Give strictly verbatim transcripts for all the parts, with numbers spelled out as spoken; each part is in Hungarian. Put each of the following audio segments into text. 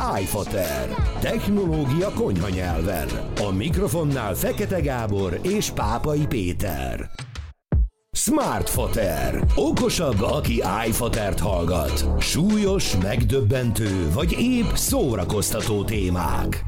iFater. Technológia konyha nyelven. A mikrofonnál Fekete Gábor és Pápai Péter. Smartfater. Okosabb, aki iFatert hallgat. Súlyos, megdöbbentő vagy épp szórakoztató témák.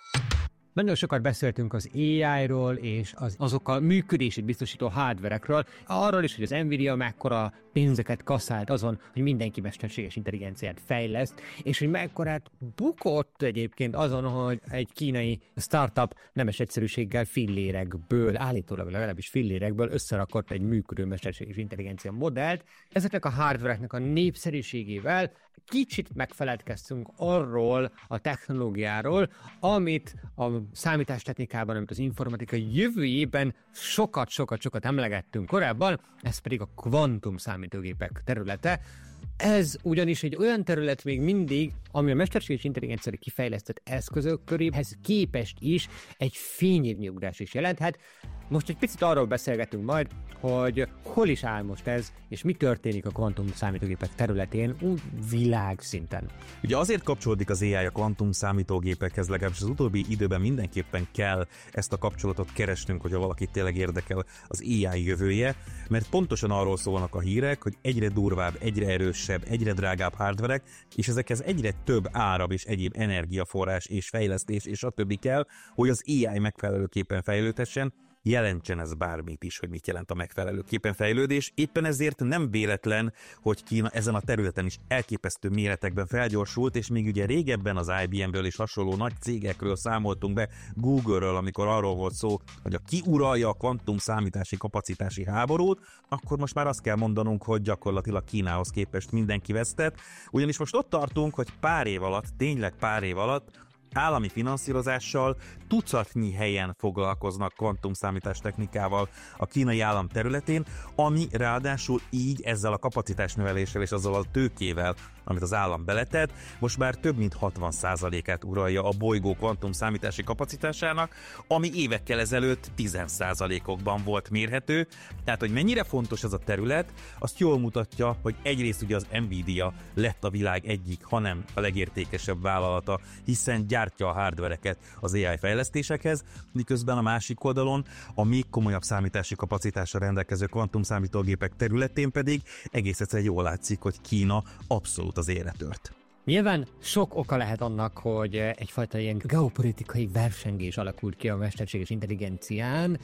Nagyon sokat beszéltünk az á í-ról és az, azokkal működését biztosító hardverekről, arról is, hogy az Nvidia mekkora pénzeket kasszált azon, hogy mindenki mesterséges intelligenciát fejleszt, és hogy mekkorát bukott egyébként azon, hogy egy kínai startup nemes egyszerűséggel fillérekből, állítólag legalábbis fillérekből összerakott egy működő mesterséges intelligencia modellt. Ezeknek a hardvereknek a népszerűségével kicsit megfeledkeztünk arról a technológiáról, amit a számítástechnikában, amit az informatika jövőjében sokat-sokat-sokat emlegettünk korábban, ez pedig a kvantum számítógépek területe. Ez ugyanis egy olyan terület még mindig, ami a mesterséges intelligenciára kifejlesztett eszközök köréhez képest is egy fényévnyugrás is jelenthet. Most egy picit arról beszélgetünk majd, hogy hol is áll most ez, és mi történik a kvantum számítógépek területén úgy világszinten. Ugye azért kapcsolódik az á í a kvantum számítógépekhez, legalábbis az utóbbi időben mindenképpen kell ezt a kapcsolatot keresnünk, hogyha valakit tényleg érdekel az á í jövője, mert pontosan arról szólnak a hírek, hogy egyre durvább, egyre erősebb, egyre drágább hardverek, és ezekhez egyre több árab és egyéb energiaforrás és fejlesztés és a többi kell, hogy az á í megfelelőképpen fejlődhessen. Jelentsen ez bármit is, hogy mit jelent a megfelelőképpen fejlődés. Éppen ezért nem véletlen, hogy Kína ezen a területen is elképesztő méretekben felgyorsult, és még ugye régebben az i bé em-ről és hasonló nagy cégekről számoltunk be, Google-ről, amikor arról volt szó, hogy a ki uralja a kvantum számítási kapacitási háborút, akkor most már azt kell mondanunk, hogy gyakorlatilag Kínához képest mindenki vesztett, ugyanis most ott tartunk, hogy pár év alatt, tényleg pár év alatt állami finanszírozással tucatnyi helyen foglalkoznak kvantumszámítástechnikával a kínai állam területén, ami ráadásul így ezzel a kapacitásnöveléssel és azzal a tőkével, amit az állam beletett, most már több mint hatvan százalékát uralja a bolygó kvantumszámítási kapacitásának, ami évekkel ezelőtt tíz százalékokban volt mérhető. Tehát, hogy mennyire fontos ez a terület, azt jól mutatja, hogy egyrészt ugye az Nvidia lett a világ egyik, hanem a legértékesebb vállalata, hiszen gyártja a hardvereket az á í fejlesztésekhez, miközben a másik oldalon a még komolyabb számítási kapacitással rendelkező kvantumszámítógépek területén pedig egész egyszerűen jól látszik, hogy Kína abszolút az élre tört. Nyilván sok oka lehet annak, hogy egyfajta ilyen geopolitikai versengés alakult ki a mesterséges intelligencián,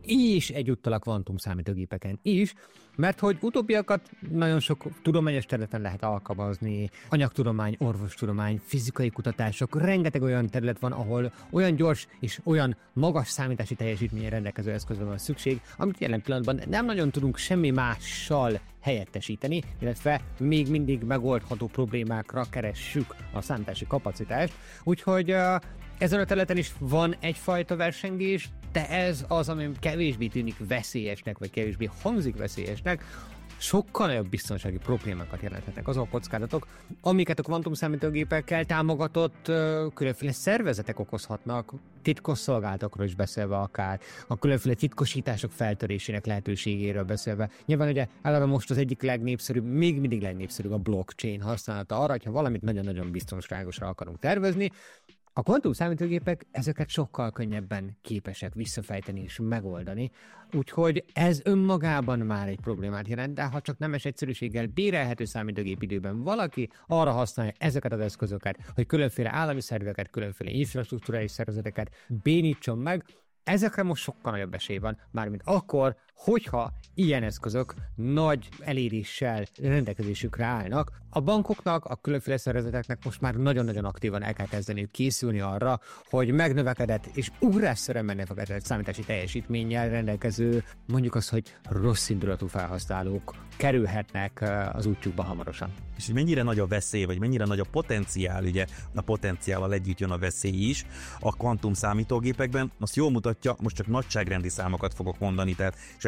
és egyúttal a kvantum számítógépeken is, mert hogy utóbbiakat nagyon sok tudományos területen lehet alkalmazni, anyagtudomány, orvostudomány, fizikai kutatások, rengeteg olyan terület van, ahol olyan gyors és olyan magas számítási teljesítményen rendelkező eszközre van szükség, amit jelen pillanatban nem nagyon tudunk semmi mással helyettesíteni, illetve még mindig megoldható problémákra keressük a számítási kapacitást, úgyhogy uh, ezen a területen is van egyfajta versengés, de ez az, ami kevésbé tűnik veszélyesnek, vagy kevésbé hangzik veszélyesnek, sokkal nagyobb biztonsági problémákat jelenthetnek azok a kockázatok, amiket a kvantumszámítógépekkel támogatott uh, különféle szervezetek okozhatnak, titkosszolgálatokról is beszélve akár, a különféle titkosítások feltörésének lehetőségéről beszélve. Nyilván ugye eleve most az egyik legnépszerűbb, még mindig legnépszerűbb a blockchain használata arra, hogyha valamit nagyon-nagyon biztonságosra akarunk tervezni. A kvantum számítógépek ezeket sokkal könnyebben képesek visszafejteni és megoldani, úgyhogy ez önmagában már egy problémát jelent, de ha csak nemes egyszerűséggel bérelhető számítógép időben valaki arra használja ezeket az eszközöket, hogy különféle állami szerveket, különféle infrastruktúrális szervezeteket bénítson meg, ezekre most sokkal nagyobb esély van, mármint akkor, hogyha ilyen eszközök nagy eléréssel rendelkezésükre állnak. A bankoknak, a különféle szervezeteknek most már nagyon-nagyon aktívan el kell kezdeniük készülni arra, hogy megnövekedett és ugrásszerűen megnövekedett számítási teljesítménnyel rendelkező, mondjuk az, hogy rossz indulatú felhasználók kerülhetnek az útjukba hamarosan. És hogy mennyire nagy a veszély, vagy mennyire nagy a potenciál, ugye a potenciállal együtt jön a veszély is a kvantum számítógépekben, azt jól mutatja, most csak nagyságrendi számokat fogok mondani, tehát és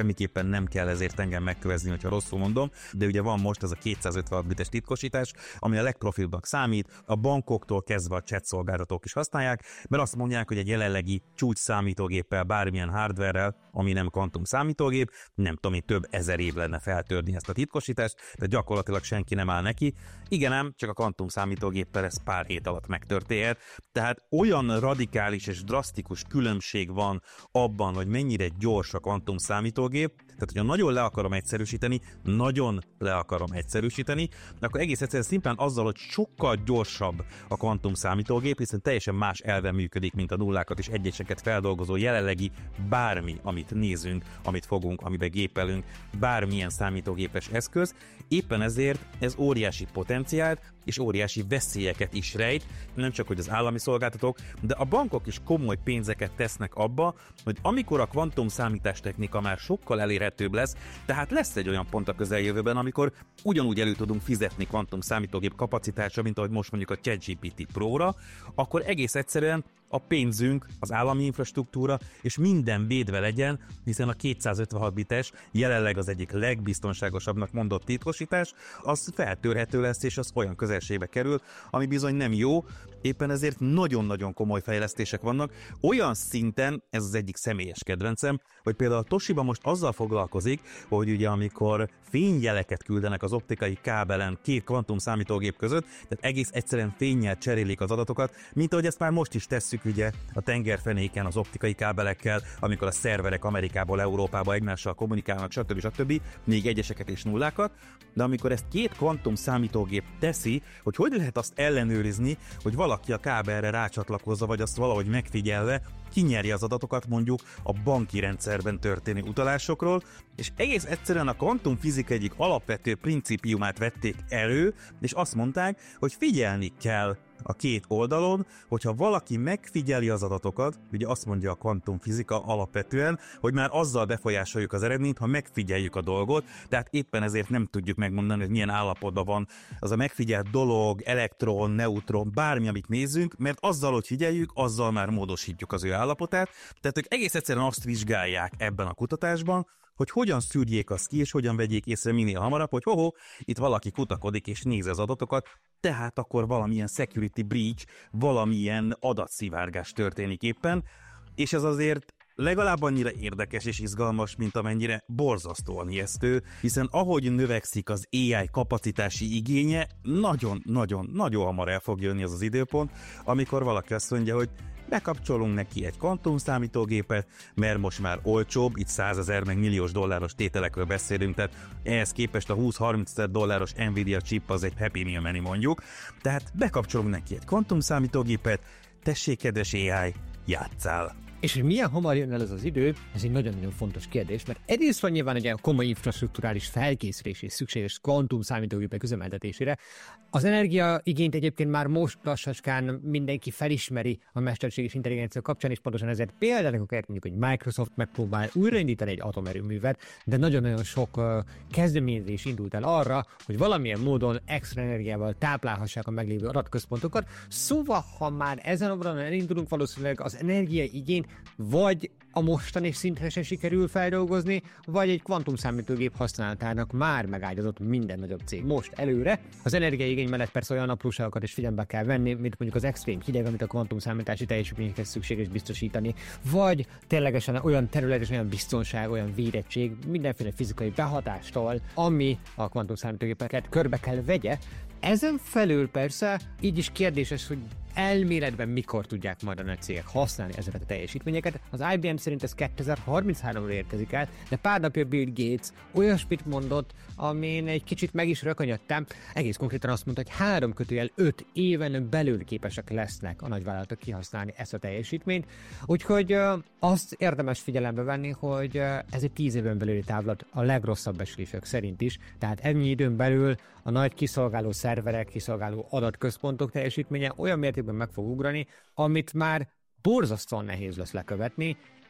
semmiképpen nem kell ezért engem megkövezni, hogyha rosszul mondom, de ugye van most ez a kétszázötvenhat bites titkosítás, ami a legprofibbak számít, a bankoktól kezdve a chat szolgáltatók is használják, mert azt mondják, hogy egy jelenlegi csúcs számítógéppel, bármilyen hardware-rel, ami nem kvantum számítógép, nem tudom, hogy több ezer év lenne feltörni ezt a titkosítást, de gyakorlatilag senki nem áll neki. Igen ám, csak a kvantum számítógéppel ez pár hét alatt megtörténhet, tehát olyan radikális és drasztikus különbség van abban, hogy mennyire gyors a kvantum számítógép, tehát hogyha nagyon le akarom egyszerűsíteni, nagyon le akarom egyszerűsíteni, akkor egész egyszerűen szimplán azzal, hogy sokkal gyorsabb a kvantum számítógép, hiszen teljesen más elven működik, mint a nullákat és egyeseket feldolgozó jelenlegi bármi, amit nézünk, amit fogunk, amiben gépelünk, bármilyen számítógépes eszköz. Éppen ezért ez óriási potenciált és óriási veszélyeket is rejt, nem csak hogy az állami szolgáltatók, de a bankok is komoly pénzeket tesznek abba, hogy amikor a kvantum számítástechnika már sokkal elérhetőbb lesz, tehát lesz egy olyan pont a közeljövőben, amikor ugyanúgy elő tudunk fizetni kvantum számítógép kapacitásra, mint ahogy most mondjuk a ChatGPT Pro-ra, akkor egész egyszerűen a pénzünk, az állami infrastruktúra és minden védve legyen, hiszen a kétszázötvenhat bites, jelenleg az egyik legbiztonságosabbnak mondott titkosítás, az feltörhető lesz, és az olyan közelségbe kerül, ami bizony nem jó, éppen ezért nagyon-nagyon komoly fejlesztések vannak. Olyan szinten, ez az egyik személyes kedvencem, hogy például a Toshiba most azzal foglalkozik, hogy ugye amikor fényjeleket küldenek az optikai kábelen két kvantum számítógép között, tehát egész egyszerűen fénnyel cserélik az adatokat, mint ahogy ezt már most is tesszük ugye a tengerfenéken az optikai kábelekkel, amikor a szerverek Amerikából Európába egymással kommunikálnak, stb. stb. Még egyeseket és nullákat, de amikor ezt két kvantum számítógép teszi, hogy hogy lehet azt ellenőrizni, hogy valaki a kábelre rácsatlakozza, vagy azt valahogy megfigyelve kinyerje az adatokat mondjuk a banki rendszerben történő utalásokról, és egész egyszerűen a kvantumfizika egyik alapvető principiumát vették elő, és azt mondták, hogy figyelni kell a két oldalon, hogyha valaki megfigyeli az adatokat, ugye azt mondja a kvantumfizika alapvetően, hogy már azzal befolyásoljuk az eredményt, ha megfigyeljük a dolgot, tehát éppen ezért nem tudjuk megmondani, hogy milyen állapotban van az a megfigyelt dolog, elektron, neutron, bármi, amit nézzünk, mert azzal, hogy figyeljük, azzal már módosítjuk az ő állapotát, tehát ők egész egyszerűen azt vizsgálják ebben a kutatásban, hogy hogyan szűrjék azt ki, és hogyan vegyék észre minél hamarabb, hogy hoho, itt valaki kutakodik és nézi az adatokat, tehát akkor valamilyen security breach, valamilyen adatszivárgás történik éppen, és ez azért legalább annyira érdekes és izgalmas, mint amennyire borzasztóan ijesztő, hiszen ahogy növekszik az á i kapacitási igénye, nagyon-nagyon-nagyon hamar el fog jönni az az időpont, amikor valaki azt mondja, hogy bekapcsolunk neki egy kvantum számítógépet, mert most már olcsóbb, itt százezer meg milliós dolláros tételekről beszélünk, tehát ehhez képest a húsz-harminc ezer dolláros Nvidia chip az egy Happy Meal menu mondjuk, tehát bekapcsolunk neki egy kvantum számítógépet, tessék kedves á i, játsszál! És hogy milyen hamar jön el ez az idő, ez egy nagyon-nagyon fontos kérdés, mert egyrészt van nyilván egy komoly infrastrukturális felkészülés és szükséges kvantum számítógépek üzemeltetésére. Az energiaigényt egyébként már most lassacskán mindenki felismeri a mesterséges intelligencia kapcsán, és pontosan ezért például akár mondjuk, hogy Microsoft megpróbál újraindítani egy atomerőművet, de nagyon-nagyon sok uh, kezdeményezés indult el arra, hogy valamilyen módon extra energiával táplálhassák a meglévő adatközpontokat. Szóval, ha már ezen oldalon elindulunk, valószínűleg az energiaigényt vagy a mostani szintre se sikerül feldolgozni, vagy egy kvantumszámítógép használatának már megágyazott minden nagyobb cég most előre. Az energiaigény mellett persze olyan apróságokat is figyelembe kell venni, mint mondjuk az extrém hideg, amit a kvantumszámítási teljesítményekhez szükséges biztosítani, vagy ténylegesen olyan terület és olyan biztonság, olyan védettség, mindenféle fizikai behatástól, ami a kvantumszámítógépeket körbe kell vegye. Ezen felül persze így is kérdéses, hogy elméletben mikor tudják majd a nagy cégek használni ezeket a teljesítményeket. Az i bé em szerint ez kétezer-harminchárom-ra érkezik el, de pár napja Bill Gates olyasmit mondott, amin egy kicsit meg is rökönyödtem. Egész konkrétan azt mondta, hogy három kötőjel öt éven belül képesek lesznek a nagyvállalatok kihasználni ezt a teljesítményt. Úgyhogy uh, azt érdemes figyelembe venni, hogy uh, ez egy tíz éven belüli távlat a legrosszabb becslések szerint is. Tehát ennyi időn belül a nagy kiszolgáló szerverek, kiszolgáló adatközpontok teljesítménye olyan mértékben meg fog ugrani, amit már borzasztóan nehéz lesz lekövetni,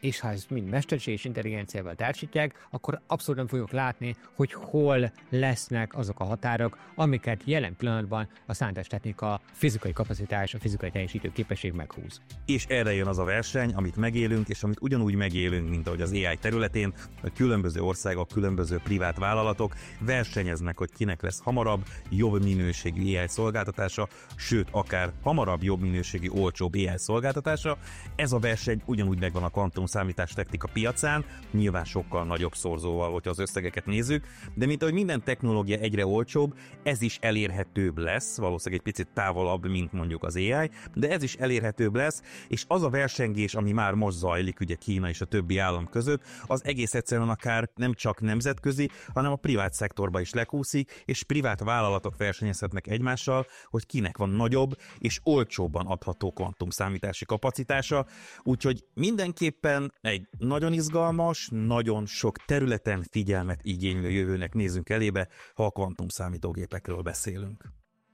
és ha ezt mind mesterséges intelligenciával társítják, akkor abszolút nem fogjuk látni, hogy hol lesznek azok a határok, amiket jelen pillanatban a számítástechnika fizikai kapacitás, a fizikai teljesítő képesség meghúz. És erre jön az a verseny, amit megélünk, és amit ugyanúgy megélünk, mint ahogy az á i területén, hogy különböző országok, különböző privát vállalatok versenyeznek, hogy kinek lesz hamarabb, jobb minőségű á i szolgáltatása, sőt, akár hamarabb, jobb minőségű, olcsóbb á i szolgáltatása. Ez a verseny ugyanúgy megvan a kvantum számítástechnika piacán, nyilván sokkal nagyobb szorzóval, hogyha az összegeket nézzük, de mint ahogy minden technológia egyre olcsóbb, ez is elérhetőbb lesz, valószínűleg egy picit távolabb, mint mondjuk az á i, de ez is elérhetőbb lesz, és az a versengés, ami már most zajlik, ugye Kína és a többi állam között, az egész egyszerűen akár nem csak nemzetközi, hanem a privát szektorba is lekúszik, és privát vállalatok versenyezhetnek egymással, hogy kinek van nagyobb és olcsóbban adható kvantumszámítási kapacitása, úgyhogy mindenképpen egy nagyon izgalmas, nagyon sok területen figyelmet igénylő jövőnek nézünk elébe, ha a kvantumszámítógépekről beszélünk.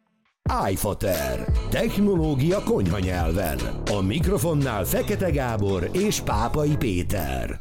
iFater. Technológia konyha nyelven. A mikrofonnál Fekete Gábor és Pápai Péter.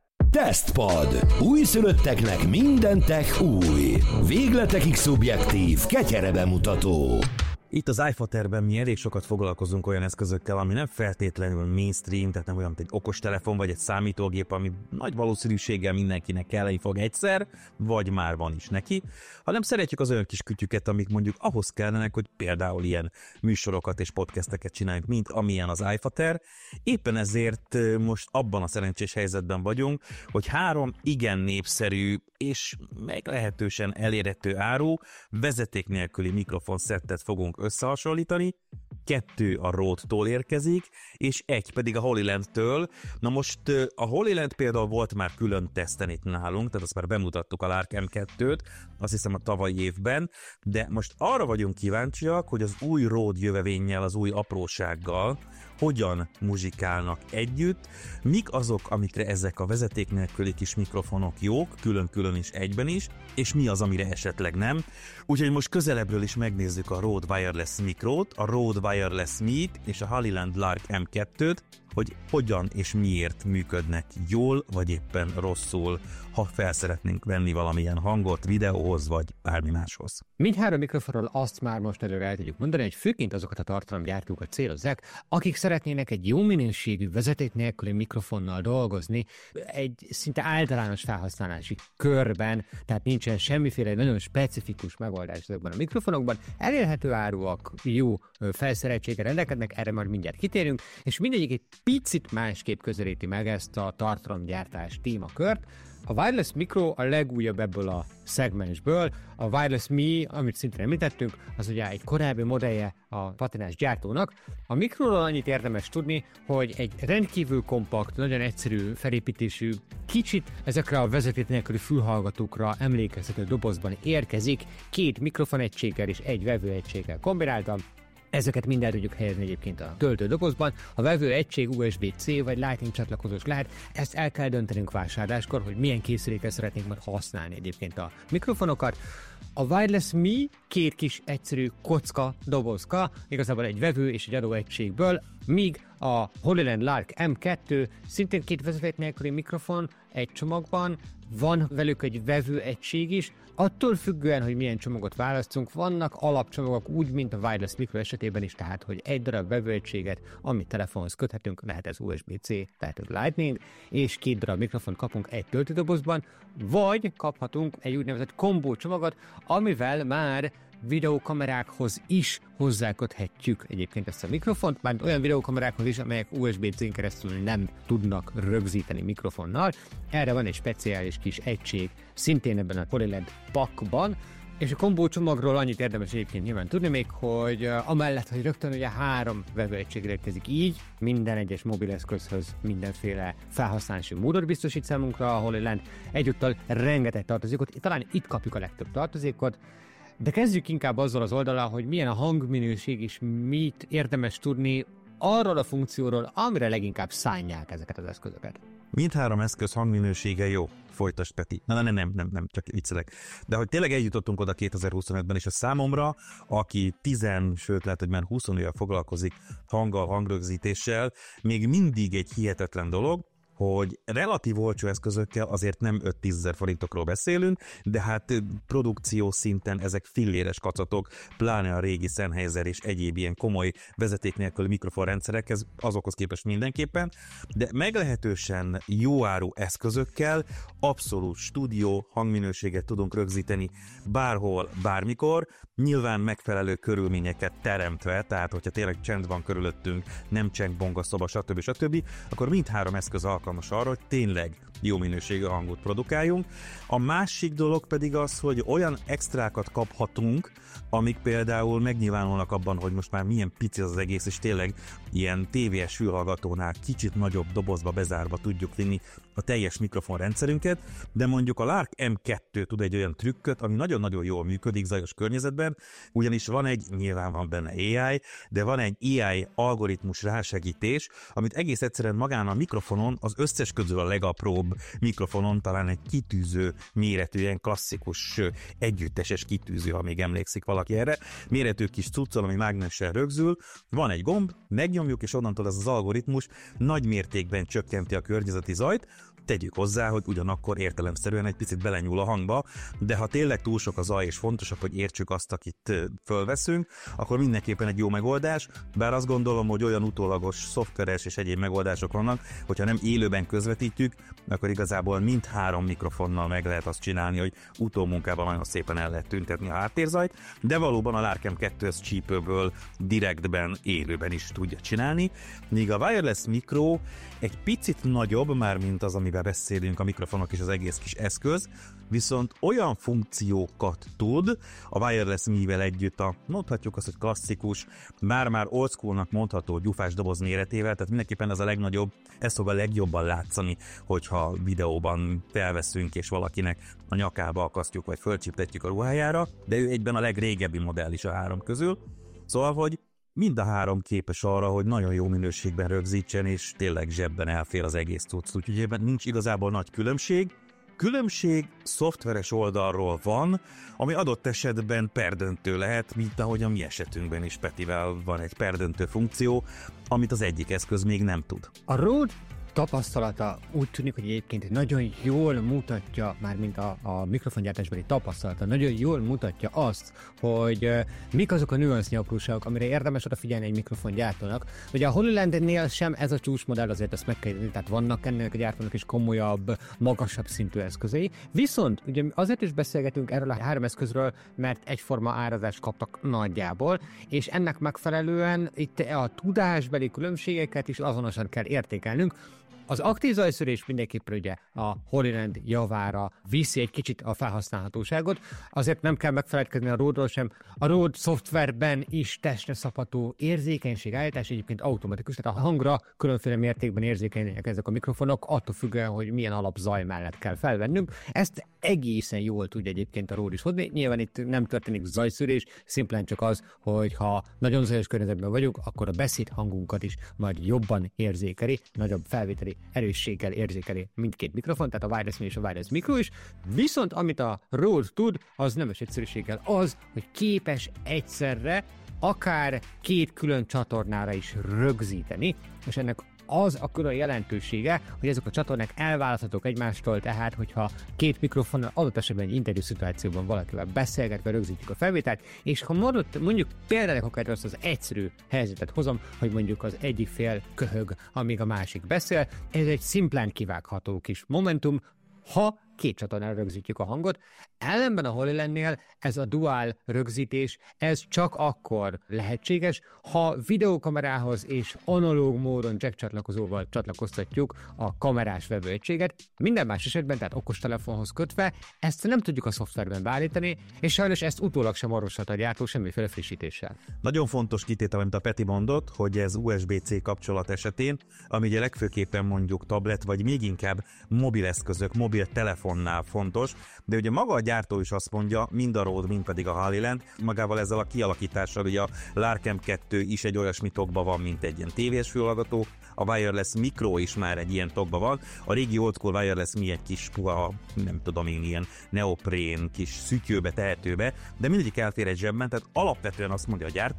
Tesztpad. Újszülötteknek minden tech új. Végletekig szubjektív, ketyere bemutató. Itt az iFaterben mi elég sokat foglalkozunk olyan eszközökkel, ami nem feltétlenül mainstream, tehát nem olyan, mint egy okostelefon vagy egy számítógép, ami nagy valószínűséggel mindenkinek kelleni fog egyszer, vagy már van is neki, hanem szeretjük az olyan kis kütyüket, amik mondjuk ahhoz kellenek, hogy például ilyen műsorokat és podcasteket csináljunk, mint amilyen az iFater. Éppen ezért most abban a szerencsés helyzetben vagyunk, hogy három igen népszerű és meglehetősen elérhető áru vezeték nélküli mikrofonszettet fogunk összehasonlítani, kettő a Rode-tól érkezik, és egy pedig a Holyland-től. Na most a Holyland például volt már külön teszten itt nálunk, tehát azt már bemutattuk a Lark em kettőt, azt hiszem a tavalyi évben, de most arra vagyunk kíváncsiak, hogy az új Rode jövevénnyel, az új aprósággal hogyan muzsikálnak együtt, mik azok, amikre ezek a vezeték nélküli kis mikrofonok jók, külön-külön is, egyben is, és mi az, amire esetleg nem. Úgyhogy most közelebbről is megnézzük a Rode Wireless Micrót, a Rode Wireless Meet és a Holyland Lark em kettőt, hogy hogyan és miért működnek jól, vagy éppen rosszul, ha fel szeretnénk venni valamilyen hangot videóhoz, vagy bármi máshoz. Mindhárom mikrofonról azt már most előre el tudjuk mondani, hogy főként azokat a tartalomgyártókat célozzák, akik szeretnének egy jó minőségű vezeték nélküli mikrofonnal dolgozni, egy szinte általános felhasználási körben, tehát nincsen semmiféle nagyon specifikus megoldás ezekben a mikrofonokban, elérhető áruak, jó felszereltséggel rendelkeznek, erre már mindjárt kitérünk, és mindegyik egy picit másképp közelíti meg ezt a tartalomgyártás témakört. A Wireless Micro a legújabb ebből a szegmensből, a Wireless Me, amit szintén említettünk, az ugye egy korábbi modellje a patinás gyártónak. A Microról annyit érdemes tudni, hogy egy rendkívül kompakt, nagyon egyszerű felépítésű, kicsit ezekre a vezeték nélküli fülhallgatókra emlékeztető dobozban érkezik, két mikrofonegységgel és egy vevőegységgel kombináltan. Ezeket mind el tudjuk helyezni egyébként a töltődobozban. A vevő egység u es bé cé vagy Lightning csatlakozós lehet, ezt el kell döntenünk vásárláskor, hogy milyen készülékkel szeretnénk majd használni egyébként a mikrofonokat. A Wireless Me két kis egyszerű kocka dobozka, igazából egy vevő és egy adó egységből, míg a Holyland Lark em kettő szintén két vezeték nélküli mikrofon egy csomagban, van velük egy vevő egység is, attól függően, hogy milyen csomagot választunk, vannak alapcsomagok úgy, mint a Wireless Micro esetében is, tehát, hogy egy darab vevőegységet, amit telefonhoz köthetünk, lehet ez u es bé cé, tehát Lightning, és két darab mikrofont kapunk egy töltődobozban, vagy kaphatunk egy úgynevezett kombó csomagot, amivel már videókamerákhoz is hozzáköthetjük egyébként ezt a mikrofont, már olyan videókamerákhoz is, amelyek u es bé cén keresztül nem tudnak rögzíteni mikrofonnal. Erre van egy speciális kis egység, szintén ebben a Holyland pakban, és a kombó csomagról annyit érdemes egyébként nyilván tudni még, hogy amellett, hogy rögtön ugye három vevőegység érkezik így, minden egyes mobileszközhöz mindenféle felhasználási módot biztosít számunkra a Holyland, egyúttal rengeteg tartozékot, talán itt kapjuk a legtöbb tartozékot. De kezdjük inkább azzal az oldalon, hogy milyen a hangminőség és mit érdemes tudni arról a funkcióról, amire leginkább szánják ezeket az eszközöket. Mindhárom eszköz hangminősége jó. Folytasd, Peti. Na, nem, nem, nem, nem, csak viccelek. De hogy tényleg eljutottunk oda kétezer-huszonötben, és a számomra, aki tizen, sőt lehet, hogy már húsz éve foglalkozik hanggal, hangrögzítéssel, még mindig egy hihetetlen dolog, hogy relatív olcsó eszközökkel azért nem öt-tízezer forintokról beszélünk, de hát produkció szinten ezek filléres kacatok, pláne a régi Sennheiser és egyéb ilyen komoly vezeték nélküli mikrofonrendszerekhez, azokhoz képest mindenképpen, de meglehetősen jó áru eszközökkel abszolút stúdió hangminőséget tudunk rögzíteni bárhol, bármikor, nyilván megfelelő körülményeket teremtve, tehát hogyha tényleg csend van körülöttünk, nem cseng, bonga, szoba, stb. stb., akkor mindhárom eszköz alkalmas arra, hogy tényleg jó minőségű hangot produkáljunk. A másik dolog pedig az, hogy olyan extrákat kaphatunk, amik például megnyilvánulnak abban, hogy most már milyen pici az egész, és tényleg ilyen té vé-es fülhallgatónál kicsit nagyobb dobozba bezárva tudjuk vinni a teljes mikrofonrendszerünket, de mondjuk a Lark em kettő tud egy olyan trükköt, ami nagyon-nagyon jól működik zajos környezetben, ugyanis van egy, nyilván van benne á i, de van egy á i algoritmus rásegítés, amit egész egyszerűen magán a mikrofonon, az összes közül a legapróbb mikrofonon, talán egy kitűző méretű, ilyen klasszikus együtteses kitűző, ha még emlékszik valaki erre, méretű kis cuccol, ami mágnessel rögzül, van egy gomb, megnyomjuk, és onnantól ez az algoritmus nagy mértékben csökkenti a környezeti zajt. Tegyük hozzá, hogy ugyanakkor értelemszerűen egy picit belenyúl a hangba, de ha tényleg túl sok a zaj és fontosabb, hogy értsük azt, akit fölveszünk, akkor mindenképpen egy jó megoldás, bár azt gondolom, hogy olyan utólagos szoftveres és egyéb megoldások vannak, hogyha nem élőben közvetítjük, akkor igazából mindhárom mikrofonnal meg lehet azt csinálni, hogy utómunkában nagyon szépen el lehet tüntetni a háttérzajt, de valóban a Lark em kettő ez csípőből direktben, élőben is tudja csinálni, míg a Wireless Micro egy picit nagyobb, már mint az, amivel beszélünk, a mikrofonok és az egész kis eszköz, viszont olyan funkciókat tud a Wireless Me-vel együtt a, mondhatjuk azt, hogy klasszikus, már-már old schoolnak mondható gyufás doboz méretével, tehát mindenképpen ez a legnagyobb, ez fog a legjobban látszani, hogyha videóban felveszünk és valakinek a nyakába akasztjuk, vagy fölcsiptetjük a ruhájára, de ő egyben a legrégebbi modell is a három közül. Szóval, hogy mind a három képes arra, hogy nagyon jó minőségben rögzítsen, és tényleg zsebben elfér az egész cucc, úgyhogy ebben nincs igazából nagy különbség. Különbség szoftveres oldalról van, ami adott esetben perdöntő lehet, mint ahogy a mi esetünkben is Petivel van egy perdöntő funkció, amit az egyik eszköz még nem tud. A Rode tapasztalata úgy tűnik, hogy egyébként nagyon jól mutatja, már mint a, a mikrofongyártásbeli tapasztalata, nagyon jól mutatja azt, hogy uh, mik azok a nüansznyi apróságok, amire érdemes odafigyelni egy mikrofongyártónak. Ugye a HoloLensnél sem ez a csúcsmodell, azért ezt meg kell írni, tehát vannak ennek a gyártónak is komolyabb, magasabb szintű eszközei. Viszont ugye azért is beszélgetünk erről a három eszközről, mert egyforma árazást kaptak nagyjából, és ennek megfelelően itt a tudásbeli különbségeket is azonosan kell értékelnünk. Az aktív zajszűrés mindenképpen ugye a HoloLens javára viszi egy kicsit a felhasználhatóságot, azért nem kell megfeledkezni a Rode-ról sem. A Rode szoftverben is testre szabható érzékenység állítás egyébként automatikus, tehát a hangra különféle mértékben érzékenyek ezek a mikrofonok, attól függően, hogy milyen alapzaj mellett kell felvennünk. Ezt egészen jól tudja egyébként a Rode is hozni. Nyilván itt nem történik zajszűrés, szimplán csak az, hogy ha nagyon zajos környezetben vagyunk, akkor a beszéd hangunkat is majd jobban érzékeli, nagyobb felvételi erősséggel érzékeli mindkét mikrofon, tehát a Wireless Me és a Wireless Micro is. Viszont amit a Rode tud, az nemes egyszerűséggel az, hogy képes egyszerre akár két külön csatornára is rögzíteni, és ennek az a külön jelentősége, hogy ezek a csatornák elválaszthatók egymástól, tehát hogyha két mikrofonnal adott esetben egy interjú szituációban valakivel beszélgetve rögzítjük a felvételt, és ha mondott, mondjuk például akár azt az egyszerű helyzetet hozom, hogy mondjuk az egyik fél köhög, amíg a másik beszél, ez egy szimplán kivágható kis momentum, ha két csatornára rögzítjük a hangot. Ellenben a HoloLensnél ez a dual rögzítés, ez csak akkor lehetséges, ha videókamerához és analóg módon jack csatlakozóval csatlakoztatjuk a kamerás vevőegységet. Minden más esetben, tehát okostelefonhoz kötve, ezt nem tudjuk a szoftverben beállítani, és sajnos ezt utólag sem orvoslat a gyártó semmiféle frissítéssel. Nagyon fontos kitétel, amit a Peti mondott, hogy ez u es bé cé kapcsolat esetén, ami ugye legfőképpen mondjuk tablet, vagy még inkább mobileszközök, mobil telefonnál fontos, de ugye maga a gyártó is azt mondja, mind a Rode, mind pedig a HoloLens, magával ezzel a kialakítással, ugye a Lark em kettő is egy olyasmi tokba van, mint egy ilyen tévés fülhallgató, a Wireless Micro is már egy ilyen tokba van, a régi old school Wireless Mi egy kis puha, nem tudom én, ilyen neoprén, kis szütyőbe, tehetőbe, de mindegyik elfér egy zsebben, tehát alapvetően azt mondja a gyártó,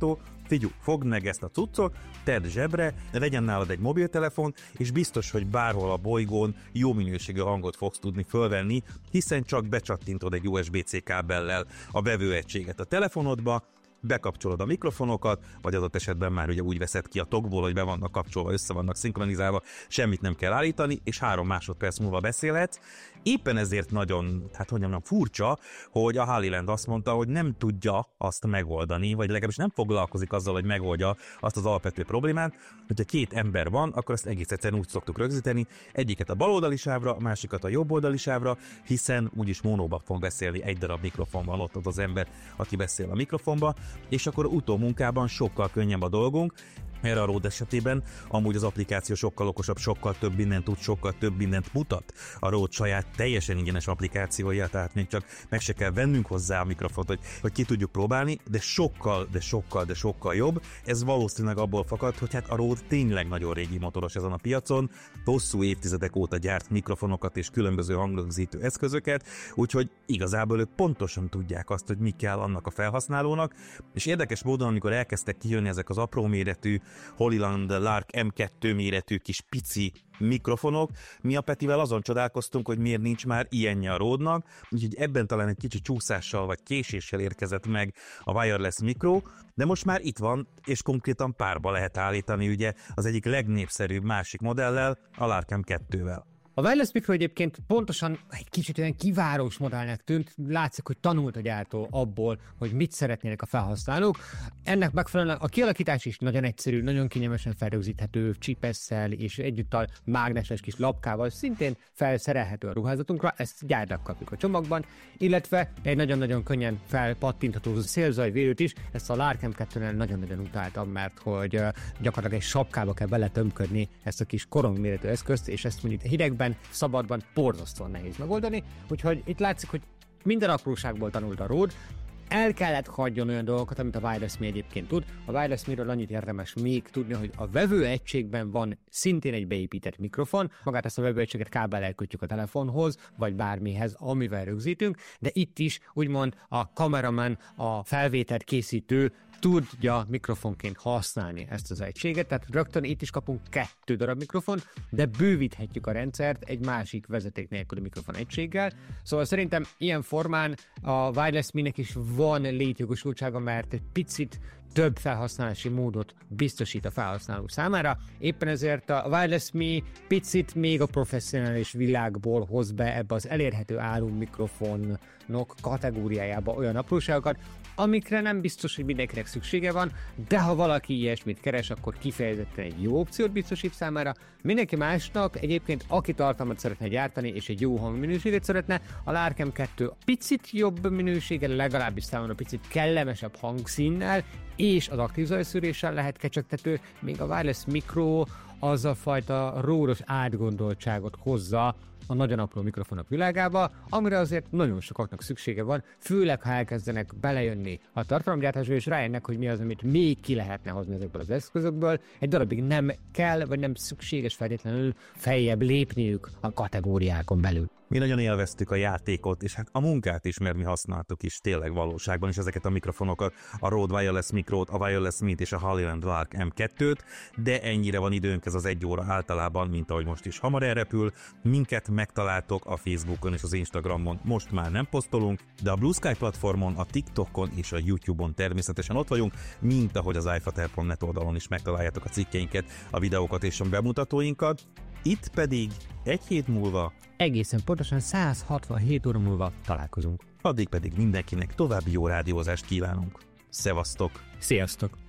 figyelj, fogd meg ezt a cuccot, tedd zsebre, legyen nálad egy mobiltelefon, és biztos, hogy bárhol a bolygón jó minőségű hangot fogsz tudni fölvenni, hiszen csak becsattintod egy u es bé cé kábellel a vevőegységet a telefonodba, bekapcsolod a mikrofonokat, vagy adott esetben már ugye úgy veszed ki a tokból, hogy be vannak kapcsolva, össze vannak szinkronizálva, semmit nem kell állítani, és három másodperc múlva beszélhetsz. Éppen ezért nagyon, hát hogy mondjam, furcsa, hogy a Hollyland azt mondta, hogy nem tudja azt megoldani, vagy legalábbis nem foglalkozik azzal, hogy megoldja azt az alapvető problémát, hogyha két ember van, akkor ezt egész egyszerűen úgy szoktuk rögzíteni, egyiket a baloldali sávra, a másikat a jobboldali sávra, hiszen úgyis monóba fog beszélni, egy darab mikrofon van ott az, az ember, aki beszél a mikrofonba, és akkor utómunkában sokkal könnyebb a dolgunk. Erre a Rode esetében amúgy az applikáció sokkal okosabb, sokkal több mindent tud, sokkal több mindent mutat. A Rode saját teljesen ingyenes applikációja, tehát még csak meg se kell vennünk hozzá a mikrofont, hogy, hogy ki tudjuk próbálni, de sokkal, de sokkal, de sokkal jobb. Ez valószínűleg abból fakad, hogy hát a Rode tényleg nagyon régi motoros ezen a piacon, hosszú évtizedek óta gyárt mikrofonokat és különböző hangrögzítő eszközöket, úgyhogy igazából ők pontosan tudják azt, hogy mi kell annak a felhasználónak, és érdekes módon, amikor elkezdtek kijönni ezek az apró méretű Hollyland Lark em kettő méretű kis pici mikrofonok, mi a Petivel azon csodálkoztunk, hogy miért nincs már ilyenje a Rode-nak, úgyhogy ebben talán egy kicsi csúszással vagy késéssel érkezett meg a wireless mikro, de most már itt van, és konkrétan párba lehet állítani ugye az egyik legnépszerűbb másik modellel, a Lark em kettővel. A wireless mikro egyébként pontosan egy kicsit olyan kivárós modellnek tűnt, látszik, hogy tanult a gyártó abból, hogy mit szeretnének a felhasználók. Ennek megfelelően a kialakítás is nagyon egyszerű, nagyon kényelmesen felrögzíthető csipesszel és egyúttal mágneses kis lapkával szintén felszerelhető a ruházatunkra, ezt gyárnak kapjuk a csomagban, illetve egy nagyon-nagyon könnyen felpattintható szélzajvédőt is, ezt a Lark em kettőnél nagyon-nagyon utáltam, mert hogy gyakorlatilag egy sapkába kell beletömködni ezt a kis korongméretű eszközt, és ezt mondjuk hidegben, szabadban borzasztóan nehéz megoldani, úgyhogy itt látszik, hogy minden apróságból tanult a Rode, el kellett hagyjon olyan dolgokat, amit a Wireless Me egyébként tud. A Wireless Me-ről annyit érdemes még tudni, hogy a vevőegységben van szintén egy beépített mikrofon, magát ezt a vevőegységet kábellel kötjük a telefonhoz, vagy bármihez, amivel rögzítünk, de itt is úgymond a kameraman, a felvételt készítő tudja mikrofonként használni ezt az egységet, tehát rögtön itt is kapunk kettő darab mikrofon, de bővíthetjük a rendszert egy másik vezeték nélküli mikrofon egységgel. Szóval szerintem ilyen formán a Wireless Me-nek is van létjogosultsága, mert egy picit több felhasználási módot biztosít a felhasználó számára. Éppen ezért a Wireless Me picit még a professzionális világból hoz be ebbe az elérhető áru mikrofonok kategóriájába olyan apróságokat, amikre nem biztos, hogy mindenkinek szüksége van, de ha valaki ilyesmit keres, akkor kifejezetten egy jó opciót biztosít számára. Mindenki másnak egyébként, aki tartalmat szeretne gyártani és egy jó hangminőséget szeretne, a Lark em kettő picit jobb minőséggel, legalábbis számomra picit kellemesebb hangszínnel, és az aktív zajszűréssel lehet kecsegtető, még a Wireless Micro az a fajta ródos átgondoltságot hozza a nagyon apró mikrofonok világába, amire azért nagyon sokaknak szüksége van, főleg ha elkezdenek belejönni a tartalomgyártásba, és rájönnek, hogy mi az, amit még ki lehetne hozni ezekből az eszközökből. Egy darabig nem kell, vagy nem szükséges feltétlenül feljebb lépniük a kategóriákon belül. Mi nagyon élveztük a játékot, és hát a munkát is, mert mi használtuk is tényleg valóságban is ezeket a mikrofonokat, a Rode Wireless Micrót, a Wireless Me-t és a Hollyland Lark em kettőt, de ennyire van időnk, ez az egy óra általában, mint ahogy most is hamar elrepül. Minket megtaláltok a Facebookon és az Instagramon, most már nem posztolunk, de a Blue Sky platformon, a TikTokon és a YouTube-on természetesen ott vagyunk, mint ahogy az iFater pont net oldalon is megtaláljátok a cikkeinket, a videókat és a bemutatóinkat. Itt pedig egy hét múlva, egészen pontosan száz hatvanhét óra múlva találkozunk. Addig pedig mindenkinek további jó rádiózást kívánunk. Szevasztok! Sziasztok!